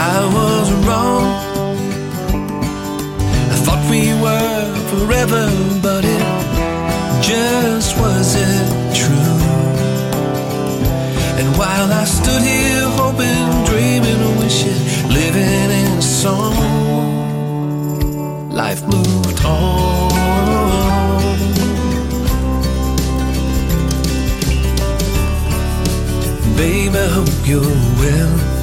I was wrong. I thought we were forever, but it just wasn't true. And while I stood here hoping, dreaming, wishing, living in a song, life moved on. Babe, I hope you're well.